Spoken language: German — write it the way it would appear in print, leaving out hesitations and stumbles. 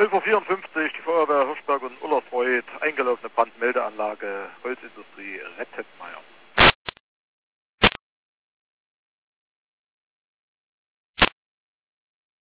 11:54 Uhr, die Feuerwehr Hirschberg und Ullertreuth, eingelaufene Brandmeldeanlage, Holzindustrie, Rettetmeier.